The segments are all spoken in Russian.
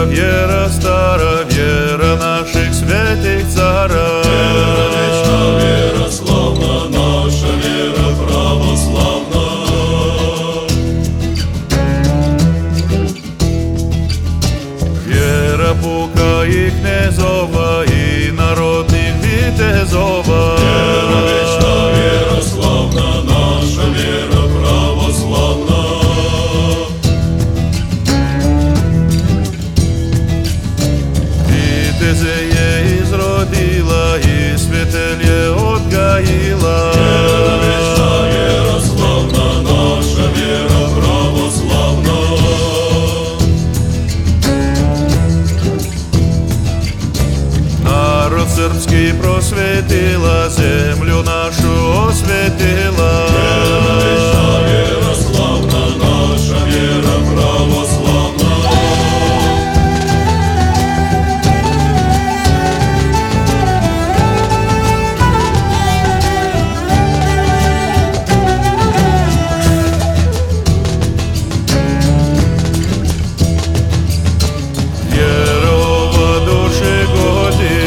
наша вера стара, вера наших святых царя. Вера вечна, вера славна, наша вера православна. Вера пука и князова, и народных витязова. Вера вечна, вера славна, наша вера православна. Витязеє изродила, и святелье отгаила. Вера вечна, вера славна, наша вера православна. Народ сербский просветила, землю нашу осветила. Вера вечна, вера славна, наша вера православна. Вера ова души годи,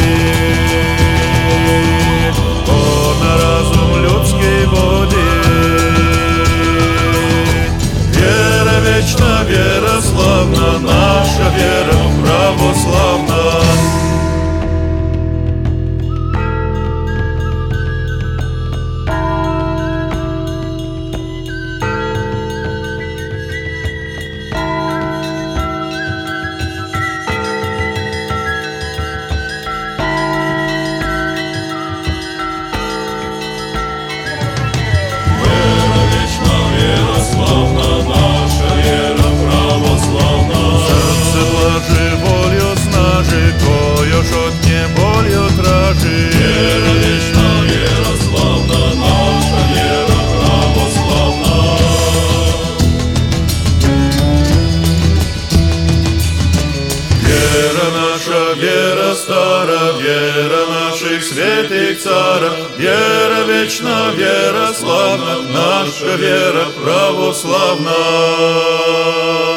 на разум людский води. Вера вечна, вера славна, наша вера православна. Вера вечна, вера славна, наша вера православна. Серце блажи, волю снажи, кою ж от неболью тражи. Вера вечна, вера славна, наша вера православна. Вера наша, вера стара, вера наших святых цара. Вера вечна, вера славна, наша вера православна.